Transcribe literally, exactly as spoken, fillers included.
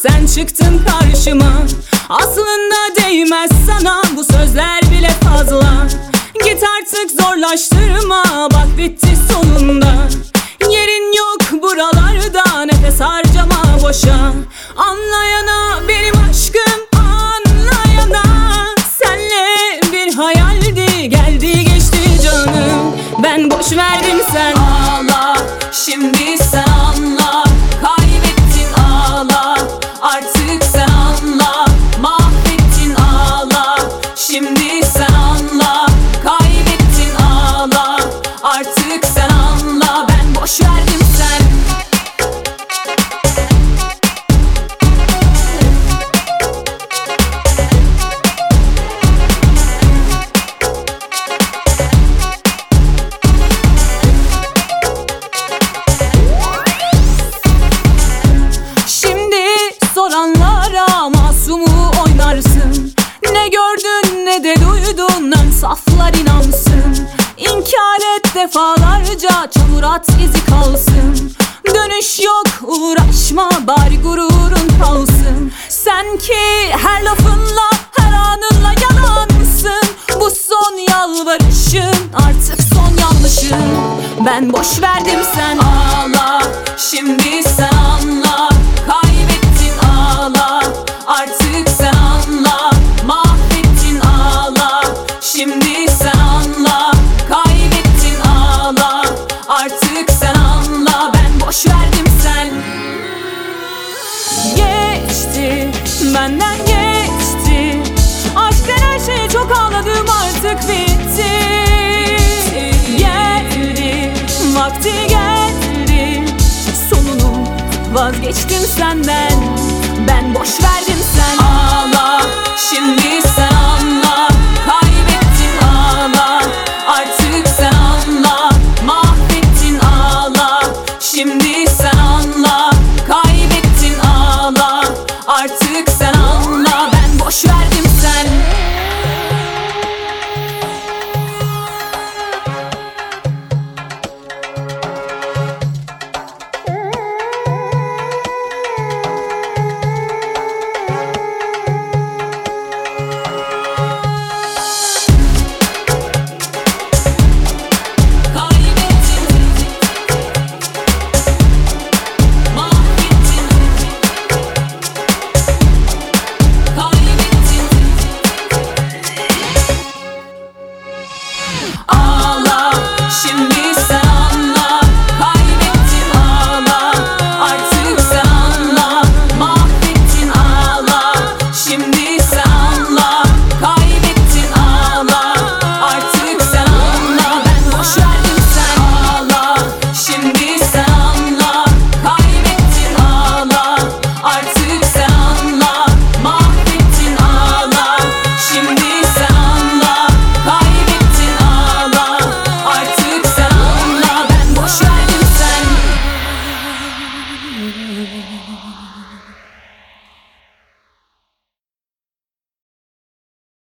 sen çıktın karşıma. Aslında değmez sana bu sözler bile fazla. Git artık zorlaştırma, bak bitti sonunda. Yerin yok buralarda, nefes harcama boşa. Anlayana benim aşkım, anlayana. Senle bir hayaldi, geldi geçti canım. Ben boş verdim sen ağla, şimdi sen anla. Kaybettin ağla, artık sen anla. Mahvettin ağla, şimdi sen anla. Kaybettin ağla, artık sen anla. Ben boş verdim sen. Soranlara masumu oynarsın. Ne gördün ne de duydun, ön saflar inansın. İnkar et defalarca, çamur at izi kalsın. Dönüş yok uğraşma, bari gururun kalsın. Sen ki her lafınla her anınla yalansın. Bu son yalvarışın, artık son yanlışın. Ben boş verdim sen ağla, şimdi sen anla. Kaybettin ağla, artık sen anla. Mahvettin ağla, şimdi sen anla. Kaybettin ağla, artık sen anla. Ben boş verdim sen. Geçti, benden geçti. Aşktan her şeye çok ağladım, artık bitti. Geldi, vakti geldi. Sonunu vazgeçtim senden. Ben boş verdim sen ağla, şimdi sen anla. Kaybettin ağla, artık sen anla. Mahvettin ağla, şimdi